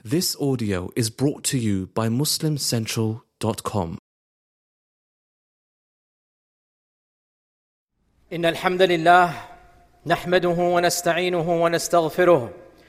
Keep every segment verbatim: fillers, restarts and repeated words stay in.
This audio is brought to you by Muslim Central dot com. إن الحمد لله نحمده ونستعينه ونستغفره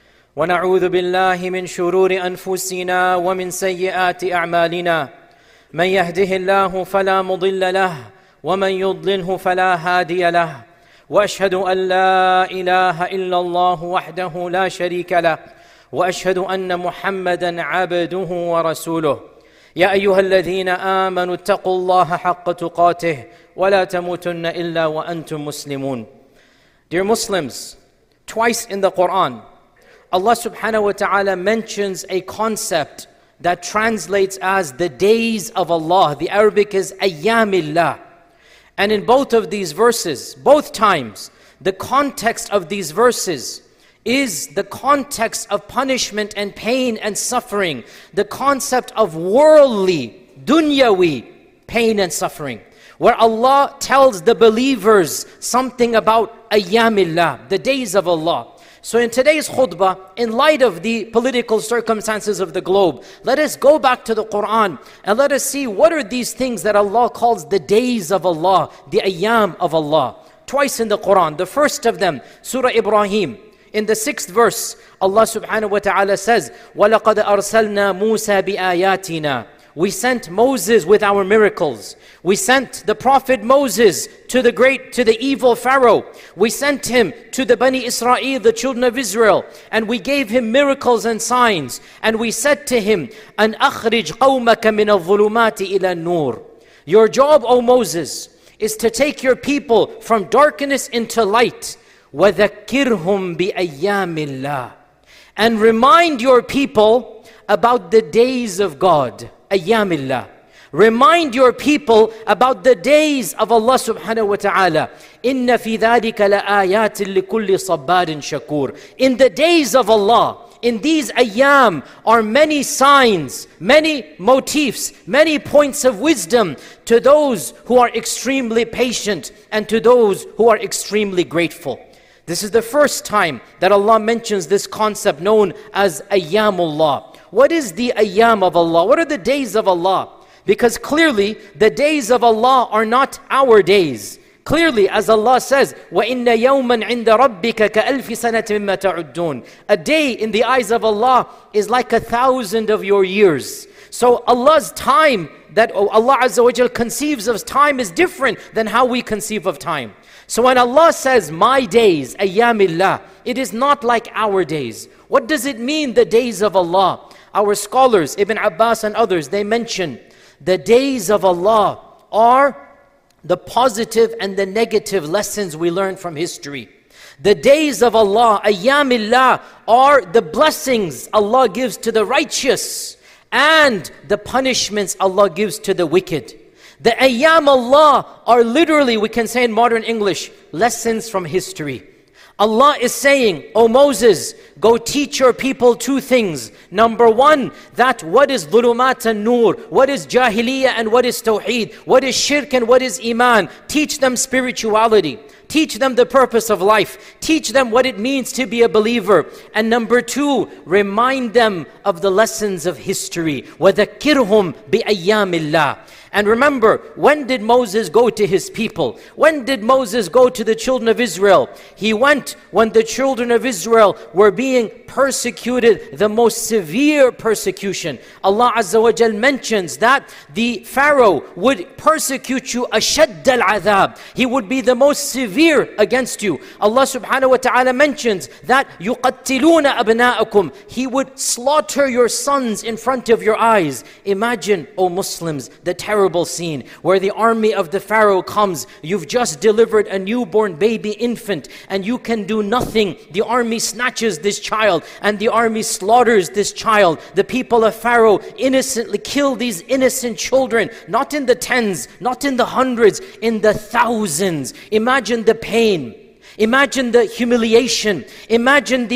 ونعوذ بالله من شرور أنفسنا ومن سيئات أعمالنا من يهده الله فلا مضل له ومن يضلله فلا هادي له وأشهد أن لا إله إلا الله وحده لا شريك له وأشهد أن محمدًا عبده ورسوله يا أيها الذين آمنوا اتقوا الله حق تقاته ولا تموتن إلا وأنتم مسلمون. Dear Muslims, twice in the Quran, Allah subhanahu wa ta'ala mentions a concept that translates as the days of Allah. The Arabic is ayyamillah. And in both of these verses, both times, the context of these verses is the context of punishment and pain and suffering, the concept of worldly, dunyawi pain and suffering, where Allah tells the believers something about ayyamillah, the days of Allah. So in today's khutbah, in light of the political circumstances of the globe, let us go back to the Quran and let us see what are these things that Allah calls the days of Allah, the ayyam of Allah. Twice in the Quran. The first of them, Surah Ibrahim. In the sixth verse, Allah subhanahu wa ta'ala says, وَلَقَدْ أَرْسَلْنَا مُوسَى بِآيَاتِنَا. We sent Moses with our miracles. We sent the Prophet Moses to the great, to the evil Pharaoh. We sent him to the Bani Israel, the children of Israel, and we gave him miracles and signs. And we said to him, أَنْ أَخْرِجْ قَوْمَكَ مِنَ الظُّلُمَاتِ إِلَى النُّورِ. Your job, O Moses, is to take your people from darkness into light. وَذَكِّرْهُمْ بِأَيَّامِ اللَّهِ. And remind your people about the days of God. Ayyamillah. Remind your people about the days of Allah subhanahu wa ta'ala. إِنَّ فِي ذَلِكَ لَآيَاتٍ لِكُلِّ صَبَّارٍ شَكُورٍ. In the days of Allah, in these ayyam are many signs, many motifs, many points of wisdom to those who are extremely patient and to those who are extremely grateful. This is the first time that Allah mentions this concept known as ayyamullah. What is the ayyam of Allah? What are the days of Allah? Because clearly the days of Allah are not our days. Clearly, as Allah says, وَإِنَّ يَوْمًا عِنْدَ رَبِّكَ كَأَلْفِ سَنَةٍ مِّمَّا تَعُدُّونَ. A day in the eyes of Allah is like a thousand of your years. So Allah's time that Allah Azza wa Jal conceives of time is different than how we conceive of time. So when Allah says, my days, ayyamillah, it is not like our days. What does it mean, the days of Allah? Our scholars, Ibn Abbas and others, they mention the days of Allah are the positive and the negative lessons we learn from history. The days of Allah, ayyamillah, are the blessings Allah gives to the righteous and the punishments Allah gives to the wicked. The ayyam Allah are literally, we can say in modern English, lessons from history. Allah is saying, O Moses, go teach your people two things. Number one, that what is dhulumat and nur, what is jahiliyyah and what is tawheed, what is shirk and what is iman. Teach them spirituality. Teach them the purpose of life. Teach them what it means to be a believer. And number two, remind them of the lessons of history. وَذَكِّرْهُمْ بِأَيَّامِ اللَّهِ. And remember, when did Moses go to his people? When did Moses go to the children of Israel? He went when the children of Israel were being persecuted, the most severe persecution. Allah Azza wa Jal mentions that the Pharaoh would persecute you ashadd al-adhab. He would be the most severe against you. Allah subhanahu wa ta'ala mentions that يُقَتِّلُونَ أَبْنَاءَكُمْ. He would slaughter your sons in front of your eyes. Imagine, O Muslims, the terrible scene where the army of the Pharaoh comes. You've just delivered a newborn baby infant and you can do nothing. The army snatches this child and the army slaughters this child. The people of Pharaoh innocently kill these innocent children, not in the tens, not in the hundreds, in the thousands. Imagine the pain. Imagine the humiliation. Imagine the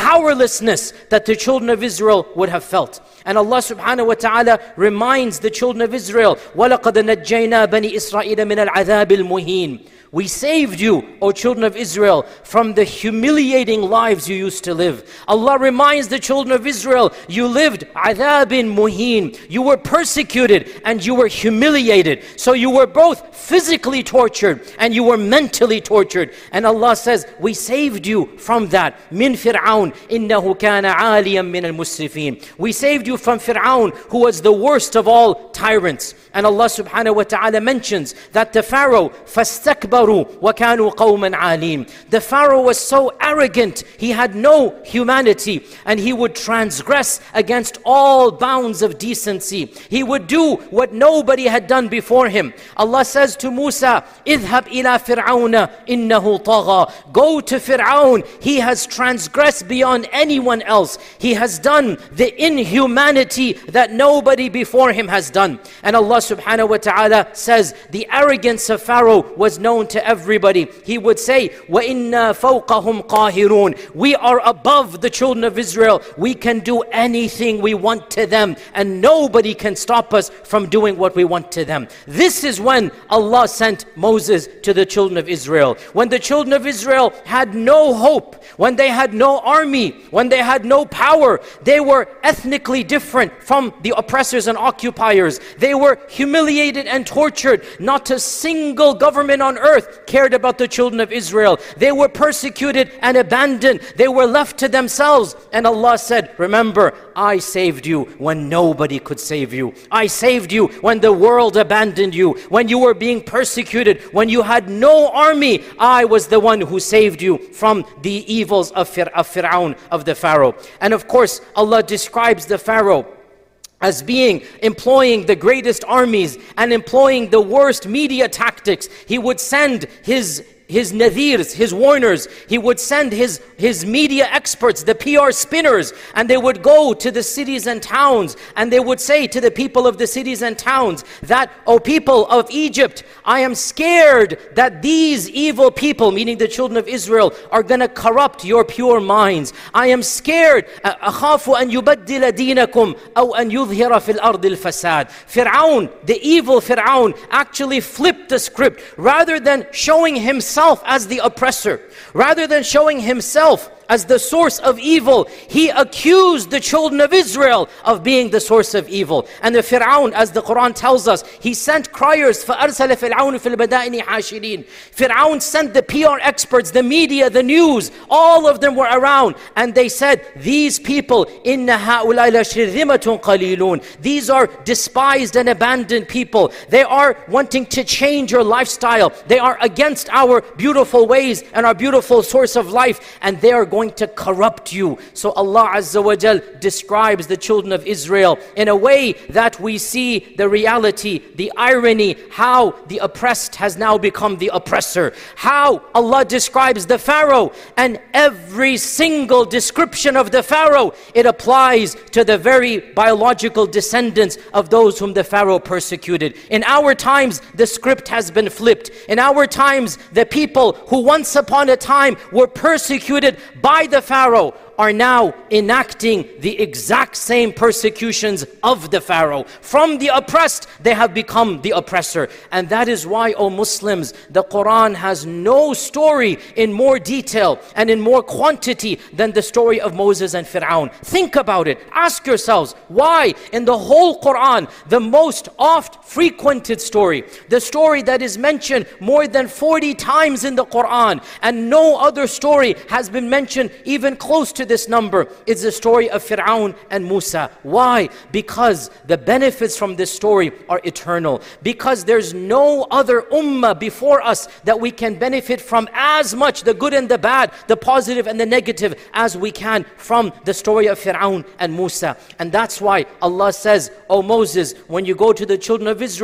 powerlessness that the children of Israel would have felt. And Allah subhanahu wa ta'ala reminds the children of Israel, وَلَقَدْ نَجَّيْنَا بَنِي إِسْرَائِيلَ مِنَ الْعَذَابِ الْمُهِينِ. We saved you, O children of Israel, from the humiliating lives you used to live. Allah reminds the children of Israel, you lived adhabin muhin. You were persecuted and you were humiliated. So you were both physically tortured and you were mentally tortured. And Allah says, we saved you from that. Min Fir'aun, innahu kana aliyan min al-musrifin. We saved you from Fir'aun, who was the worst of all tyrants. And Allah subhanahu wa ta'ala mentions that the Pharaoh, فَاسْتَكْبَرُوا وَكَانُوا قَوْمًا عَالِينَ. The Pharaoh was so arrogant, he had no humanity, and he would transgress against all bounds of decency. He would do what nobody had done before him. Allah says to Musa, اذهب إلى فرعون إنه طغى. Go to Fir'aun, he has transgressed beyond anyone else. He has done the inhumanity that nobody before him has done. And Allah subhanahu wa ta'ala says the arrogance of Pharaoh was known to everybody. He would say, وَإِنَّا فَوْقَهُمْ قَاهِرُونَ. We are above the children of Israel. We can do anything we want to them, and nobody can stop us from doing what we want to them. This is when Allah sent Moses to the children of Israel. When the children of Israel had no hope, when they had no army, when they had no power, they were ethnically different from the oppressors and occupiers. They were humiliated and tortured. Not a single government on earth cared about the children of Israel. They were persecuted and abandoned. They were left to themselves. And Allah said, remember, I saved you when nobody could save you. I saved you when the world abandoned you, when you were being persecuted, when you had no army. I was the one who saved you from the evils of, Fir of Fir'aun, of the Pharaoh. And of course, Allah describes the Pharaoh as being, employing the greatest armies and employing the worst media tactics. He would send his his nadhirs, his warners. He would send his, his media experts, the P R spinners, and they would go to the cities and towns, and they would say to the people of the cities and towns that, O people of Egypt, I am scared that these evil people, meaning the children of Israel, are going to corrupt your pure minds. I am scared. أَخَافُ أَن يُبَدِّلَ دِينَكُمْ أَوْ أَن يُظْهِرَ فِي الْأَرْضِ الْفَسَادِ. Fir'aun, the evil Fir'aun, actually flipped the script. Rather than showing himself as the oppressor, rather than showing himself as the source of evil, he accused the children of Israel of being the source of evil. And the Fir'aun, as the Quran tells us, he sent criers. فَأَرْسَلَ فِرْعَوْنُ فِي الْبَدَائِنِ حَاشِرِينَ. Fir'aun sent the P R experts, the media, the news, all of them were around, and they said, these people, إِنَّ هَؤُلَاءِ لَشِرْذِمَةٌ قَلِيلُونَ. These are despised and abandoned people. They are wanting to change your lifestyle. They are against our beautiful ways and our beautiful source of life, and they are going to corrupt you. So Allah Azza wa Jal describes the children of Israel in a way that we see the reality, the irony, how the oppressed has now become the oppressor. How Allah describes the Pharaoh, and every single description of the Pharaoh, it applies to the very biological descendants of those whom the Pharaoh persecuted. In our times, the script has been flipped. In our times, the people who once upon a time were persecuted by the Pharaoh are now enacting the exact same persecutions of the Pharaoh. From the oppressed, they have become the oppressor. And that is why, O Muslims, the Quran has no story in more detail and in more quantity than the story of Moses and Fir'aun. Think about it. Ask yourselves, why in the whole Quran, the most oft frequented story, the story that is mentioned more than forty times in the Quran, and no other story has been mentioned even close to this number, is the story of Fir'aun and Musa. Why? Because the benefits from this story are eternal. Because there's no other ummah before us that we can benefit from as much, the good and the bad, the positive and the negative, as we can from the story of Fir'aun and Musa. And that's why Allah says, O Moses, when you go to the children of Israel,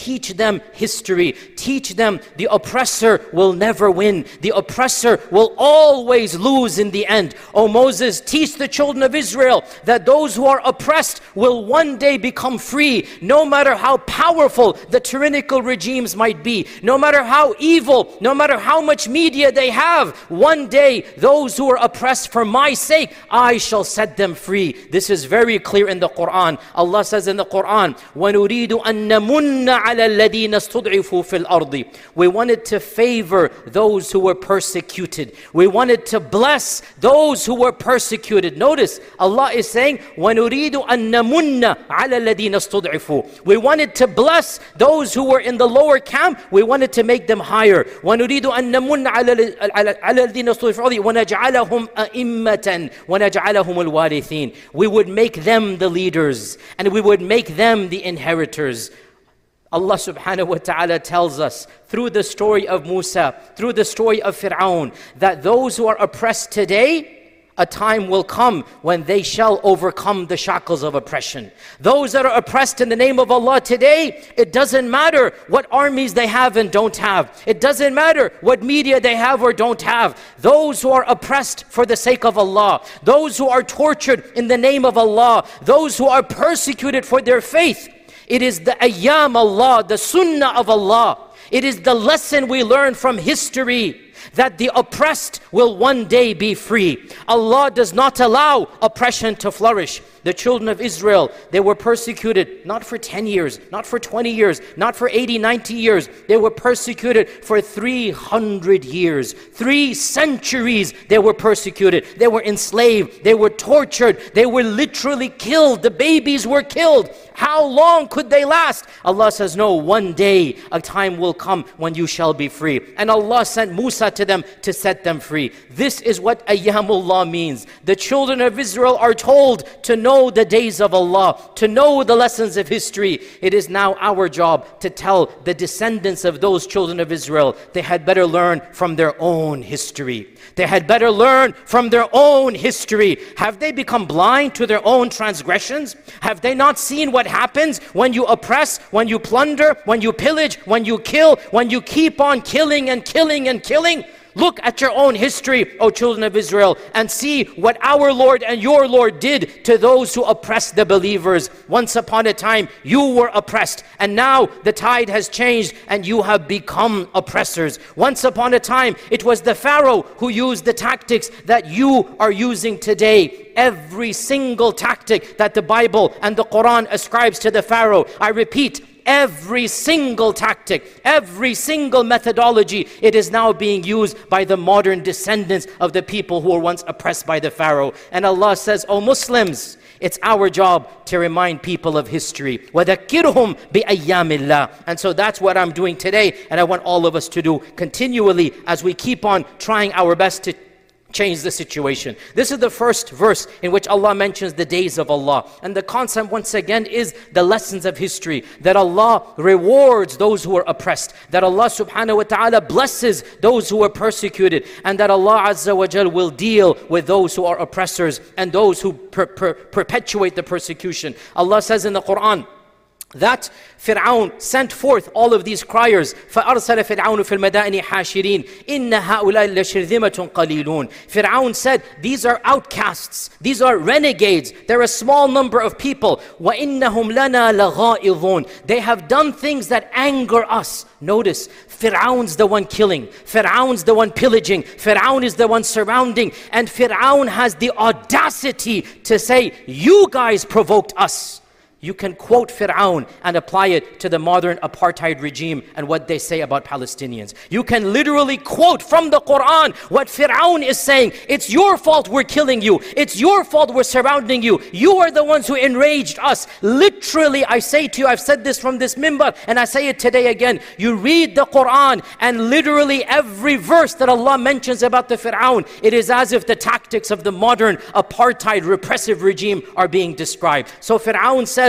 teach them history. Teach them the oppressor will never win. The oppressor will always lose in the end. O Moses, teach the children of Israel that those who are oppressed will one day become free, no matter how powerful the tyrannical regimes might be, no matter how evil, no matter how much media they have. One day, those who are oppressed for my sake, I shall set them free. This is very clear in the Quran. Allah says in the Quran, وَنُرِيدُ أَن نَمُنَّ عَلَى الَّذِينَ اسْتُضْعِفُوا فِي الْأَرْضِ. We wanted to favor those who were persecuted. We wanted to bless those who were persecuted. Notice, Allah is saying, وَنُرِيدُ أَن نَمُنَّ عَلَى الَّذِينَ اسْتُضْعِفُوا. We wanted to bless those who were in the lower camp. We wanted to make them higher. وَنُرِيدُ أَن نَمُنَّ عَلَى الَّذِينَ اسْتُضْعِفُوا وَنَجْعَلَهُمْ أَئِمَّةً وَنَجْعَلَهُمُ الْوَارِثِينَ. We would make them the leaders and we would make them the inheritors. Allah subhanahu wa ta'ala tells us through the story of Musa, through the story of Fir'aun, that those who are oppressed today, a time will come when they shall overcome the shackles of oppression. Those that are oppressed in the name of Allah today, it doesn't matter what armies they have and don't have. It doesn't matter what media they have or don't have. Those who are oppressed for the sake of Allah, those who are tortured in the name of Allah, those who are persecuted for their faith, it is the ayyam Allah, the sunnah of Allah. It is the lesson we learn from history, that the oppressed will one day be free. Allah does not allow oppression to flourish. The children of Israel, they were persecuted not for ten years, not for twenty years, not for eighty, ninety years. They were persecuted for three hundred years. Three centuries they were persecuted. They were enslaved. They were tortured. They were literally killed. The babies were killed. How long could they last? Allah says, no, one day a time will come when you shall be free. And Allah sent Musa to them to set them free. This is what Ayyamullah means. The children of Israel are told to know the days of Allah, to know the lessons of history. It is now our job to tell the descendants of those children of Israel they had better learn from their own history. They had better learn from their own history. Have they become blind to their own transgressions? Have they not seen what happens when you oppress, when you plunder, when you pillage, when you kill, when you keep on killing and killing and killing? Look at your own history, O children of Israel, and see what our Lord and your Lord did to those who oppressed the believers. Once upon a time, you were oppressed, and now the tide has changed and you have become oppressors. Once upon a time, it was the Pharaoh who used the tactics that you are using today. Every single tactic that the Bible and the Quran ascribes to the Pharaoh, I repeat, every single tactic, every single methodology, it is now being used by the modern descendants of the people who were once oppressed by the Pharaoh. And Allah says, O Muslims, it's our job to remind people of history. وَذَكِّرْهُمْ بِأَيَّامِ اللَّهِ. And so that's what I'm doing today, and I want all of us to do continually as we keep on trying our best to change the situation. This is the first verse in which Allah mentions the days of Allah. And the concept once again is the lessons of history. That Allah rewards those who are oppressed. That Allah subhanahu wa ta'ala blesses those who are persecuted. And that Allah azza wa jal will deal with those who are oppressors and those who per per perpetuate the persecution. Allah says in the Quran that Fir'aun sent forth all of these criers. فَأَرْسَلَ فِرْعَوْنُ فِي الْمَدَائِنِ حَاشِرِينَ إِنَّ هَؤُلَاءِ لَشِرْذِمَةٌ قَلِيلُونَ. Fir'aun said, these are outcasts, these are renegades, they're a small number of people. وَإِنَّهُمْ لَنَا لَغَائِظُونَ. They have done things that anger us. Notice, Fir'aun's the one killing, Fir'aun's the one pillaging, Fir'aun is the one surrounding, and Fir'aun has the audacity to say, you guys provoked us. You can quote Fir'aun and apply it to the modern apartheid regime and what they say about Palestinians. You can literally quote from the Quran what Fir'aun is saying. It's your fault we're killing you. It's your fault we're surrounding you. You are the ones who enraged us. Literally, I say to you, I've said this from this minbar and I say it today again. You read the Quran and literally every verse that Allah mentions about the Fir'aun, it is as if the tactics of the modern apartheid repressive regime are being described. So Fir'aun says,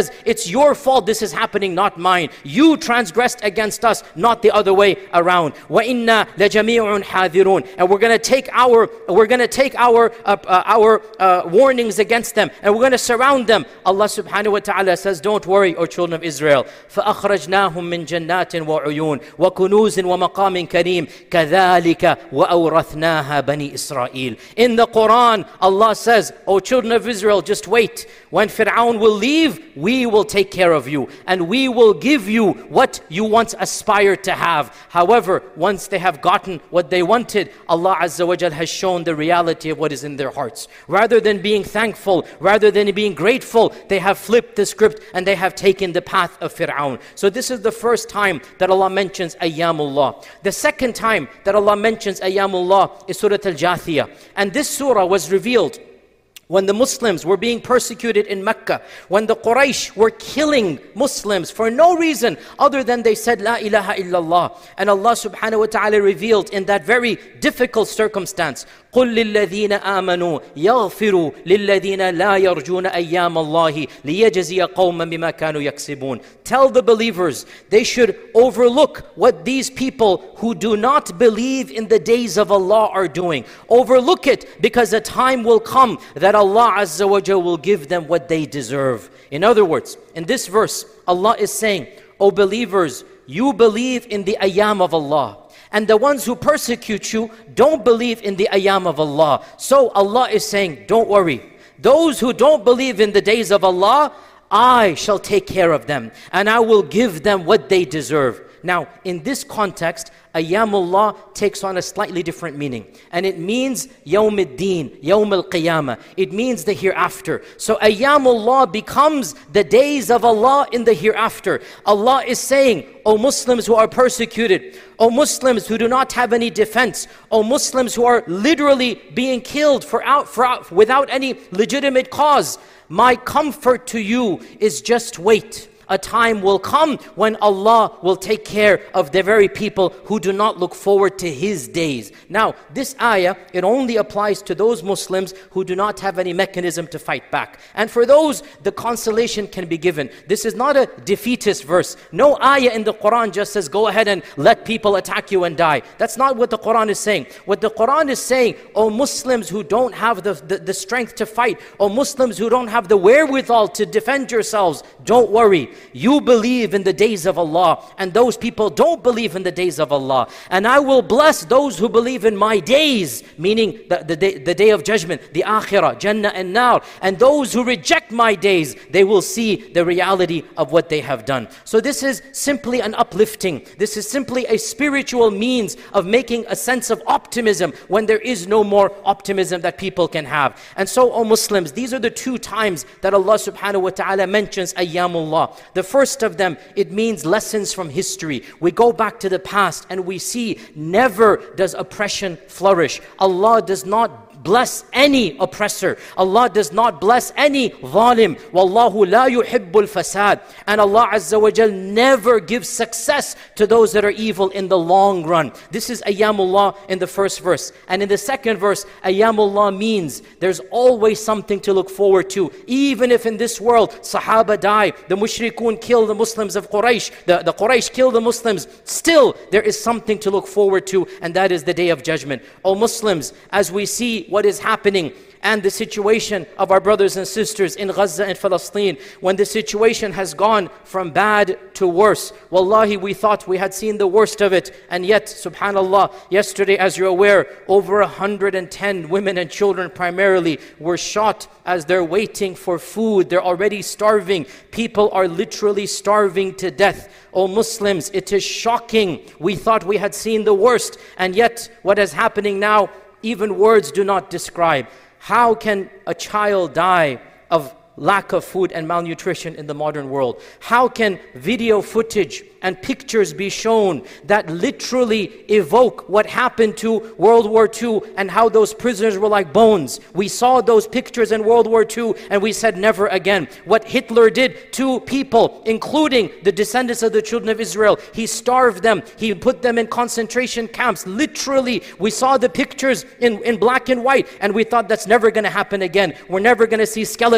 says, it's your fault this is happening, not mine. You transgressed against us, not the other way around. وَإِنَّا لَجَمِيعٌ حَاذِرُونَ. And we're going to take our, we're going to take our, uh, uh, our uh, warnings against them, and we're going to surround them. Allah subhanahu wa ta'ala says, don't worry, O children of Israel. فَأَخْرَجْنَاهُمْ مِنْ جَنَّاتٍ وَعُيُونٍ وَكُنُوزٍ وَمَقَامٍ كَرِيمٍ كَذَلِكَ وَأَوْرَثْنَاهَا بَنِي إِسْرَائِيلٍ. In the Quran, Allah says, O children of Israel, just wait. When Fir'aun will leave, we will take care of you, and we will give you what you once aspired to have. However, once they have gotten what they wanted, Allah Azza wa Jal has shown the reality of what is in their hearts. Rather than being thankful, rather than being grateful, they have flipped the script and they have taken the path of Fir'aun. So this is the first time that Allah mentions Ayyamullah. The second time that Allah mentions Ayyamullah is Surah Al-Jathiyah. And this surah was revealed when the Muslims were being persecuted in Mecca, when the Quraysh were killing Muslims for no reason other than they said La ilaha illallah. And Allah subhanahu wa ta'ala revealed in that very difficult circumstance, قُلْ لِلَّذِينَ آمَنُوا يَغْفِرُوا لِلَّذِينَ لَا يَرْجُونَ أَيَّامَ اللَّهِ لِيَجْزِيَ قَوْمًا بِمَا كَانُوا يَكْسِبُونَ. Tell the believers, they should overlook what these people who do not believe in the days of Allah are doing. Overlook it, because a time will come that Allah Azza wa Jalla will give them what they deserve. In other words, in this verse, Allah is saying, O believers, you believe in the ayyam of Allah. And the ones who persecute you don't believe in the ayyam of Allah. So Allah is saying, don't worry. Those who don't believe in the days of Allah, I shall take care of them, and I will give them what they deserve. Now, in this context, Ayyamullah takes on a slightly different meaning. And it means Yawm al-Din, Yawm al-Qiyamah. It means the hereafter. So Ayyamullah becomes the days of Allah in the hereafter. Allah is saying, O Muslims who are persecuted, O Muslims who do not have any defense, O Muslims who are literally being killed for out, for out, without any legitimate cause, my comfort to you is just wait. A time will come when Allah will take care of the very people who do not look forward to His days. Now, this ayah, it only applies to those Muslims who do not have any mechanism to fight back. And for those, the consolation can be given. This is not a defeatist verse. No ayah in the Quran just says, go ahead and let people attack you and die. That's not what the Quran is saying. What the Quran is saying, O Muslims who don't have the, the, the strength to fight, O Muslims who don't have the wherewithal to defend yourselves, don't worry. You believe in the days of Allah, and those people don't believe in the days of Allah. And I will bless those who believe in my days, meaning the, the, day, the day of judgment, the akhirah, Jannah and Nar. And those who reject my days, they will see the reality of what they have done. So this is simply an uplifting. This is simply a spiritual means of making a sense of optimism when there is no more optimism that people can have. And so, O Muslims, these are the two times that Allah subhanahu wa ta'ala mentions Ayyamullah. The first of them, it means lessons from history. We go back to the past and we see never does oppression flourish. Allah does not bless any oppressor. Allah does not bless any zalim. Wallahu la yuhibbul fasad. And Allah Azza wa Jal never gives success to those that are evil in the long run. This is Ayyamullah in the first verse. And in the second verse, Ayyamullah means there's always something to look forward to. Even if in this world, Sahaba die, the Mushrikun kill the Muslims of Quraysh, the, the Quraysh kill the Muslims, still there is something to look forward to, and that is the Day of Judgment. O Muslims, as we see what is happening and the situation of our brothers and sisters in Gaza and Palestine, when the situation has gone from bad to worse, wallahi, we thought we had seen the worst of it, and yet, subhanallah, yesterday, as you're aware, over one hundred ten women and children primarily were shot as they're waiting for food. They're already starving. People are literally starving to death. O Muslims, it is shocking. We thought we had seen the worst, and yet what is happening now, even words do not describe. How can a child die of lack of food and malnutrition in the modern world? How can video footage and pictures be shown that literally evoke what happened to World War Two and how those prisoners were like bones? We saw those pictures in World War Two and we said never again. What Hitler did to people, including the descendants of the children of Israel, he starved them, he put them in concentration camps. Literally, we saw the pictures in, in black and white and we thought that's never going to happen again. We're never going to see skeletons like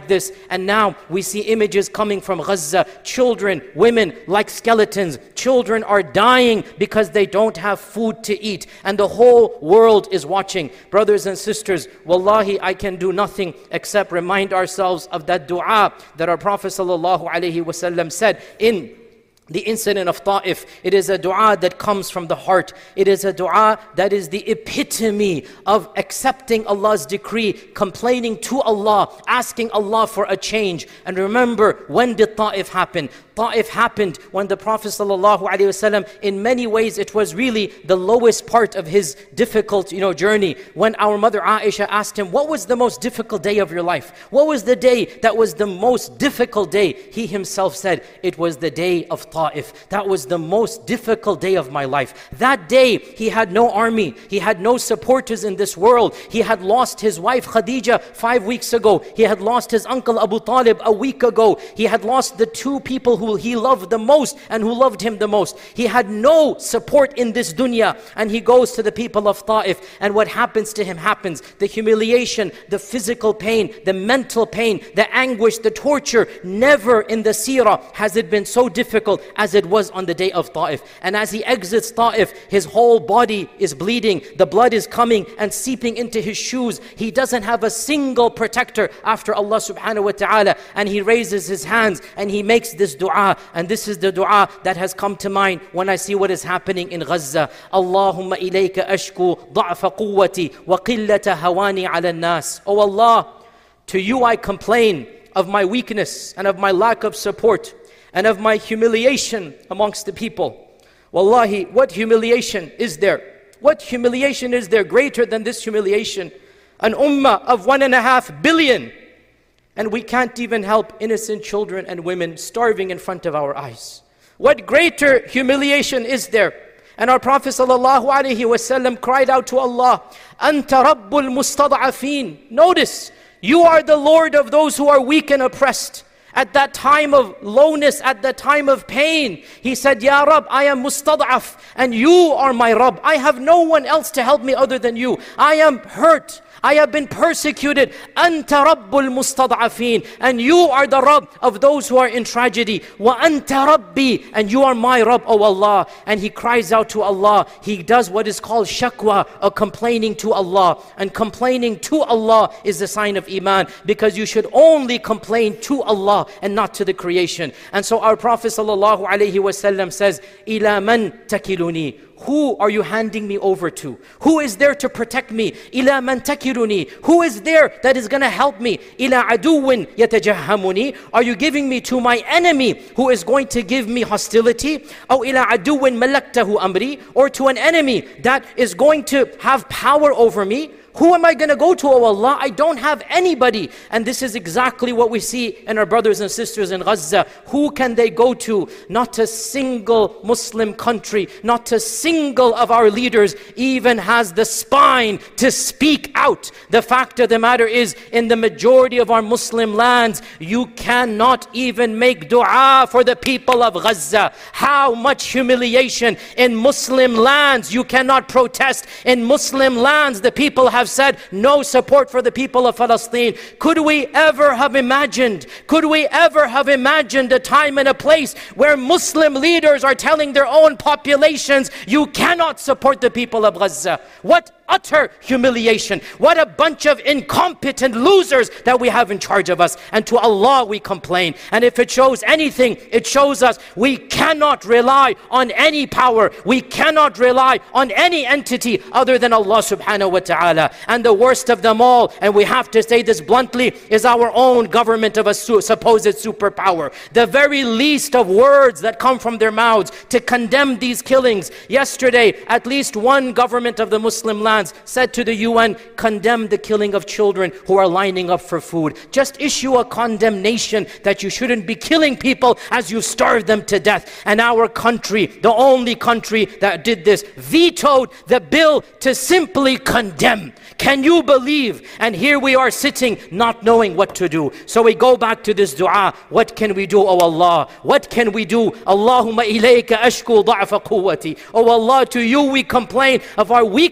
like this. And now we see images coming from Gaza. Children, women like skeletons. Children are dying because they don't have food to eat. And the whole world is watching. Brothers and sisters, wallahi, I can do nothing except remind ourselves of that dua that our Prophet sallallahu alaihi wasallam said in the incident of Ta'if. It is a dua that comes from the heart. It is a dua that is the epitome of accepting Allah's decree, complaining to Allah, asking Allah for a change. And remember, when did Ta'if happen? Ta'if happened when the Prophet ﷺ, in many ways, it was really the lowest part of his difficult, you know, journey. When our mother Aisha asked him, what was the most difficult day of your life? What was the day that was the most difficult day? He himself said, it was the day of Ta'if. That was the most difficult day of my life. That day, he had no army. He had no supporters in this world. He had lost his wife Khadija five weeks ago. He had lost his uncle Abu Talib a week ago. He had lost the two people who he loved the most and who loved him the most. He had no support in this dunya, and he goes to the people of Ta'if, and what happens to him happens. The humiliation, the physical pain, the mental pain, the anguish, the torture. Never in the seerah has it been so difficult as it was on the day of Ta'if. And as he exits Ta'if, his whole body is bleeding. The blood is coming and seeping into his shoes. He doesn't have a single protector after Allah subhanahu wa ta'ala. And he raises his hands and he makes this dua. And this is the dua that has come to mind when I see what is happening in Gaza. Allahumma ilayka ashku da'fa quwwati wa qillata hawani ala nas. Oh Allah, to you I complain of my weakness and of my lack of support and of my humiliation amongst the people. Wallahi, what humiliation is there? What humiliation is there greater than this humiliation? An ummah of one and a half billion. And we can't even help innocent children and women starving in front of our eyes. What greater humiliation is there? And our Prophet ﷺ cried out to Allah, Anta Rabbul Mustad'afin. Notice, you are the Lord of those who are weak and oppressed. At that time of lowness, at that time of pain, he said, Ya Rabb, I am mustad'af, and you are my Rabb. I have no one else to help me other than you. I am hurt. I have been persecuted. Anta Rabbul Mustad'afin. And you are the Rabb of those who are in tragedy. Wa anta Rabbi. And you are my Rabb, O Allah. And he cries out to Allah. He does what is called shakwa, a complaining to Allah. And complaining to Allah is a sign of Iman. Because you should only complain to Allah and not to the creation. And so our Prophet sallallahu alaihi wasallam says, Ila man takiluni. Who are you handing me over to? Who is there to protect me? Ila man takiruni. Who is there that is going to help me? Ila aduwin yatajahhamuni. Are you giving me to my enemy who is going to give me hostility? Or ila aduwin malaktahu amri. Or to an enemy that is going to have power over me? Who am I going to go to, O Allah? I don't have anybody. And this is exactly what we see in our brothers and sisters in Gaza. Who can they go to? Not a single Muslim country, not a single of our leaders even has the spine to speak out. The fact of the matter is, in the majority of our Muslim lands, you cannot even make dua for the people of Gaza. How much humiliation in Muslim lands. You cannot protest. In Muslim lands, the people have said no support for the people of Palestine. Could we ever have imagined, could we ever have imagined a time and a place where Muslim leaders are telling their own populations, you cannot support the people of Gaza? What utter humiliation. What a bunch of incompetent losers that we have in charge of us. And to Allah we complain. And if it shows anything, it shows us we cannot rely on any power. We cannot rely on any entity other than Allah subhanahu wa ta'ala. And the worst of them all, and we have to say this bluntly, is our own government of a su supposed superpower. The very least of words that come from their mouths to condemn these killings. Yesterday, at least one government of the Muslim lands said to the U N, condemn the killing of children who are lining up for food. Just issue a condemnation that you shouldn't be killing people as you starve them to death. And our country, the only country that did this, vetoed the bill to simply condemn. Can you believe? And here we are sitting not knowing what to do. So we go back to this dua. What can we do, O Allah? What can we do? Allahumma ilayka ashku da'fa quwwati. O Allah, to you we complain of our weakness.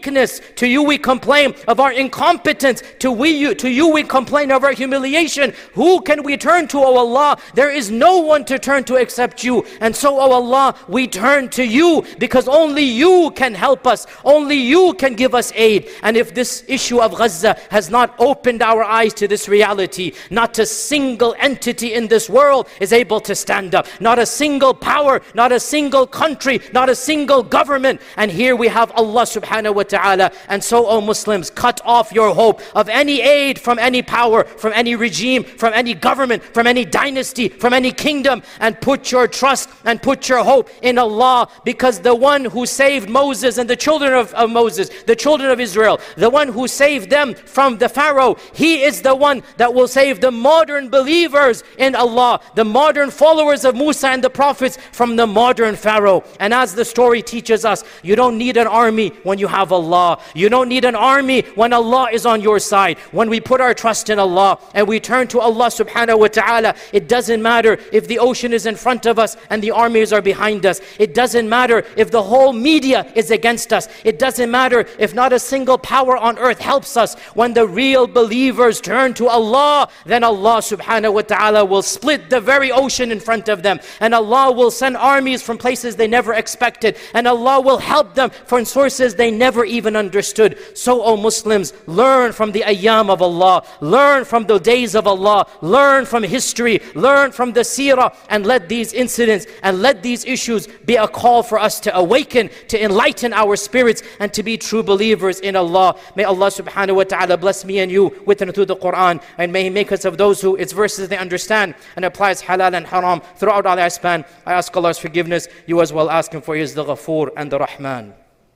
To you we complain of our incompetence. To, we, to you we complain of our humiliation. Who can we turn to, O Allah? There is no one to turn to except you. And so, O Allah, we turn to you because only you can help us. Only you can give us aid. And if this issue of Gaza has not opened our eyes to this reality, not a single entity in this world is able to stand up. Not a single power, not a single country, not a single government. And here we have Allah subhanahu wa ta'ala. And so, O Muslims, cut off your hope of any aid from any power, from any regime, from any government, from any dynasty, from any kingdom, and put your trust and put your hope in Allah, because the one who saved Moses and the children of, of Moses, the children of Israel, the one who saved them from the Pharaoh, He is the one that will save the modern believers in Allah, the modern followers of Musa and the prophets from the modern Pharaoh. And as the story teaches us, you don't need an army when you have Allah. You don't need an army when Allah is on your side. When we put our trust in Allah and we turn to Allah subhanahu wa ta'ala, it doesn't matter if the ocean is in front of us and the armies are behind us. It doesn't matter if the whole media is against us. It doesn't matter if not a single power on earth helps us. When the real believers turn to Allah, then Allah subhanahu wa ta'ala will split the very ocean in front of them. And Allah will send armies from places they never expected. And Allah will help them from sources they never even understood. So, O Muslims, learn from the ayyam of Allah. Learn from the days of Allah. Learn from history. Learn from the seerah. And let these incidents and let these issues be a call for us to awaken, to enlighten our spirits, and to be true believers in Allah. May Allah subhanahu wa ta'ala bless me and you with and through the Quran. And may He make us of those who its verses they understand and applies halal and haram throughout our lifespan. I ask Allah's forgiveness. You as well ask Him, for He is the Ghafoor and the Rahman.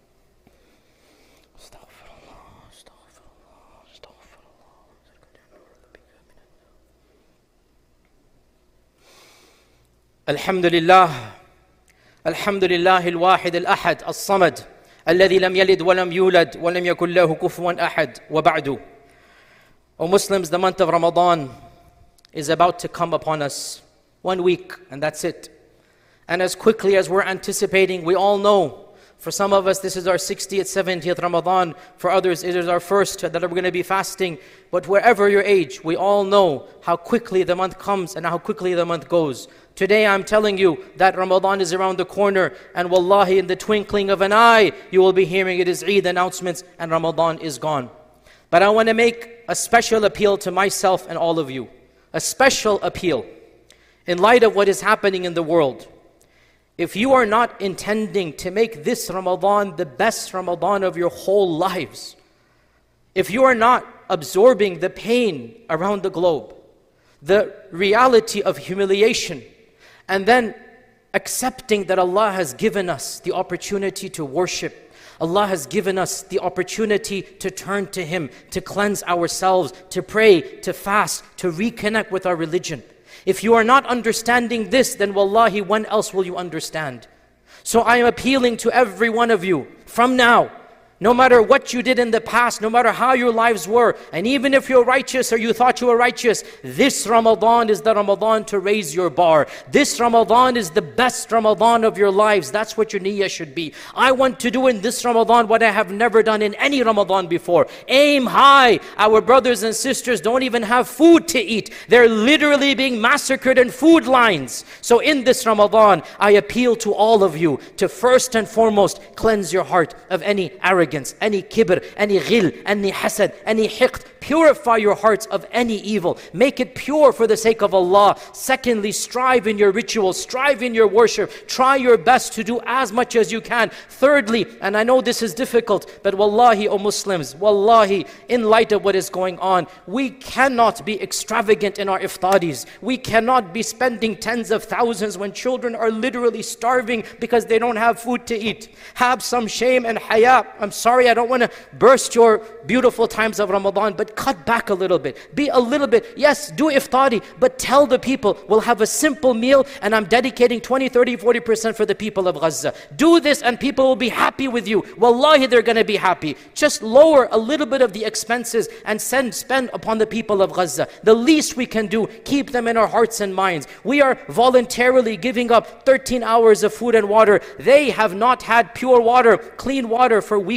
الحمد لله الحمد لله الواحد الأحد الصمد الذي لم يلد ولم يولد ولم يكن له كفوا أحد وبعد. O Muslims, the month of Ramadan is about to come upon us. One week, and that's it. And as quickly as we're anticipating, we all know, for some of us this is our sixtieth, seventieth Ramadan. For others it is our first that we're going to be fasting. But wherever your age, we all know how quickly the month comes and how quickly the month goes. Today I'm telling you that Ramadan is around the corner, and wallahi, in the twinkling of an eye, you will be hearing it is Eid announcements and Ramadan is gone. But I want to make a special appeal to myself and all of you. A special appeal. In light of what is happening in the world, if you are not intending to make this Ramadan the best Ramadan of your whole lives, if you are not absorbing the pain around the globe, the reality of humiliation, and then accepting that Allah has given us the opportunity to worship, Allah has given us the opportunity to turn to Him, to cleanse ourselves, to pray, to fast, to reconnect with our religion. If you are not understanding this, then wallahi, when else will you understand? So I am appealing to every one of you, from now, no matter what you did in the past, no matter how your lives were, and even if you're righteous or you thought you were righteous, this Ramadan is the Ramadan to raise your bar. This Ramadan is the best Ramadan of your lives. That's what your niyyah should be. I want to do in this Ramadan what I have never done in any Ramadan before. Aim high. Our brothers and sisters don't even have food to eat. They're literally being massacred in food lines. So in this Ramadan, I appeal to all of you to first and foremost cleanse your heart of any arrogance, any kibr, any ghil, any hasad, any hiqd. Purify your hearts of any evil. Make it pure for the sake of Allah. Secondly, strive in your rituals, strive in your worship. Try your best to do as much as you can. Thirdly, and I know this is difficult, but wallahi, O Muslims, wallahi, in light of what is going on, we cannot be extravagant in our iftaris. We cannot be spending tens of thousands when children are literally starving because they don't have food to eat. Have some shame and haya. I'm sorry, I don't want to burst your beautiful times of Ramadan, but cut back a little bit. Be a little bit, yes, do iftari, but tell the people, we'll have a simple meal and I'm dedicating twenty, thirty, forty percent for the people of Gaza. Do this and people will be happy with you. Wallahi, they're going to be happy. Just lower a little bit of the expenses and send, spend upon the people of Gaza. The least we can do, keep them in our hearts and minds. We are voluntarily giving up thirteen hours of food and water. They have not had pure water, clean water for weeks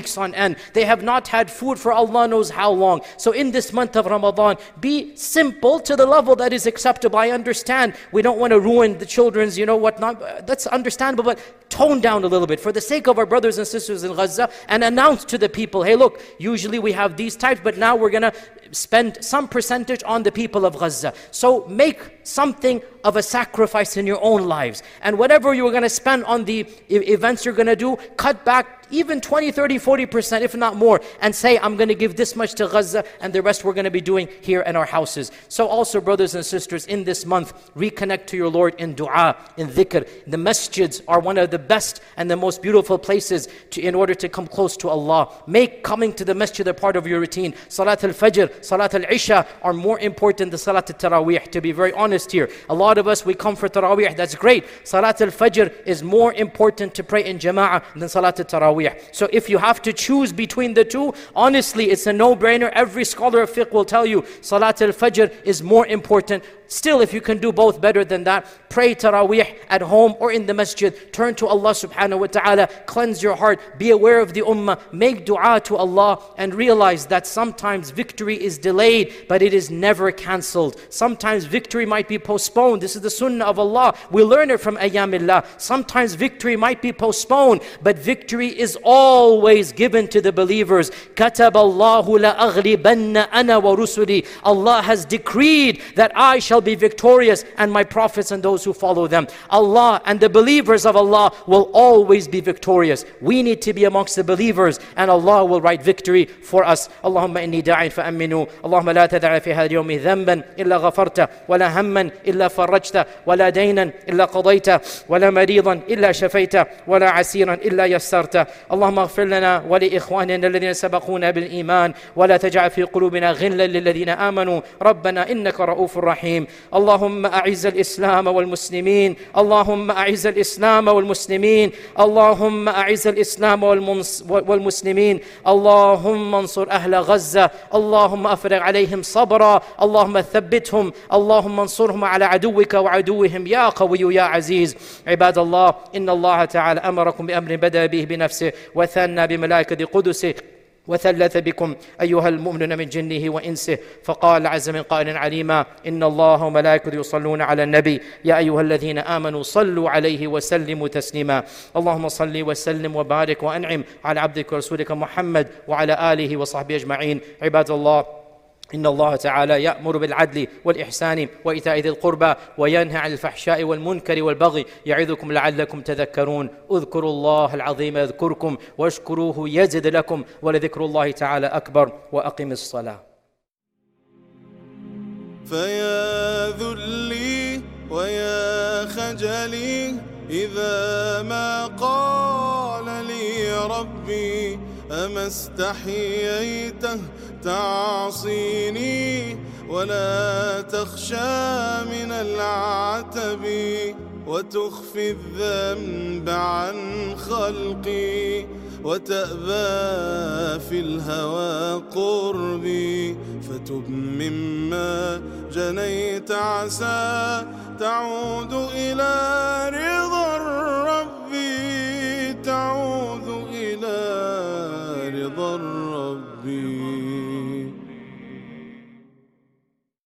weeks on end. They have not had food for Allah knows how long. So in this month of Ramadan, be simple to the level that is acceptable. I understand we don't want to ruin the children's, you know, whatnot. That's understandable, but tone down a little bit for the sake of our brothers and sisters in Gaza, and announce to the people, hey look, usually we have these types, but now we're going to spend some percentage on the people of Gaza. So make something of a sacrifice in your own lives. And whatever you're going to spend on the e- events you're going to do, cut back even twenty, thirty, forty percent, if not more, and say, I'm going to give this much to Gaza, and the rest we're going to be doing here in our houses. So also, brothers and sisters, in this month, reconnect to your Lord in dua, in dhikr. The masjids are one of the best and the most beautiful places to, in order to come close to Allah. Make coming to the masjid a part of your routine. Salat al-Fajr, Salat al-Isha are more important than Salat al-Taraweeh, to be very honest here. A lot of us, we come for Taraweeh, that's great. Salat al-Fajr is more important to pray in Jama'ah than Salat al-Taraweeh. So if you have to choose between the two, honestly, it's a no-brainer. Every scholar of fiqh will tell you Salat al-Fajr is more important. Still, if you can do both better than that, pray Taraweeh at home or in the masjid. Turn to Allah subhanahu wa ta'ala. Cleanse your heart. Be aware of the ummah. Make dua to Allah and realize that sometimes victory is delayed, but it is never cancelled. Sometimes victory might be postponed. This is the sunnah of Allah. We learn it from Ayyamillah. Sometimes victory might be postponed, but victory is always given to the believers. كَتَبَ اللَّهُ لَأَغْلِبَنَّ أَنَا وَرُسُلِي. Allah has decreed that I shall be victorious, and my prophets and those who follow them. Allah and the believers of Allah will always be victorious. We need to be amongst the believers, and Allah will write victory for us. Allahumma inni da'in fa'aminu. Allahumma la tad'a fi hadha al-yawmi dhanban illa ghafarta, wa la hamman illa farajta, wa la daynan illa qadayta, wa la maridan illa shafayta, wa la asiran illa yassarta. Allahumma ighfir lana wa li ikhwanina alladhina sabaquna bil iman, wa la taj'al fi qulubina ghillan lil ladhina amanu. Rabbana innaka ra'ufur rahim. اللهم أعز الإسلام والمسلمين اللهم أعز الإسلام والمسلمين اللهم أعز الإسلام والمسلمين اللهم انصر أهل غزة اللهم أفرغ عليهم صبرا اللهم ثبتهم اللهم انصرهم على عدوك وعدوهم يا قوي يا عزيز. عباد الله، إن الله تعالى أمركم بأمر بدأ به بنفسه وثنى بملائكة قدسه وثلث بكم أيها المؤمنون من جنه وإنسه، فقال عز من قائل عليما: إن الله وملائكته يصلون على النبي يا أيها الذين آمنوا صلوا عليه وسلموا تسليما. اللهم صل وسلم وبارك وأنعم على عبدك ورسولك محمد وعلى آله وصحبه أجمعين. عباد الله، إن الله تعالى يأمر بالعدل والإحسان وإيتاء ذي القربى وينهى عن الفحشاء والمنكر والبغي يعظكم لعلكم تذكرون. اذكروا الله العظيم يذكركم واشكروه يزد لكم ولذكر الله تعالى أكبر. وأقم الصلاة. فيا ذلي ويا خجلي إذا ما قال لي ربي أما استحييته تعصيني ولا تخشى من العتب وتخفي الذنب عن خلقي وتأبى في الهوى قربي فتب مما جنيت عسى تعود إلى